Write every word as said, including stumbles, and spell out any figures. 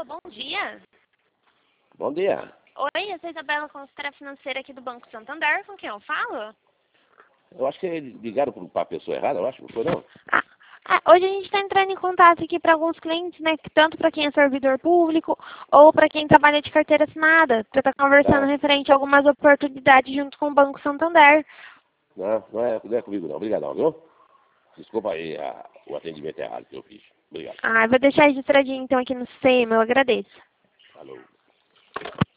bom dia. Bom dia. Oi, eu sou Isabela, consultora financeira aqui do Banco Santander. Com quem eu falo? Eu acho que ligaram para a pessoa errada, eu acho, não foi não? Ah, ah, hoje a gente está entrando em contato aqui para alguns clientes, né? Tanto para quem é servidor público ou para quem trabalha de carteira assinada, para estar conversando Tá. referente a algumas oportunidades junto com o Banco Santander. Não, não é, não é comigo não. Obrigadão, viu? Desculpa aí a, o atendimento errado que eu fiz. Obrigado. Ah, eu vou deixar registradinho então aqui no sistema, eu agradeço. Falou.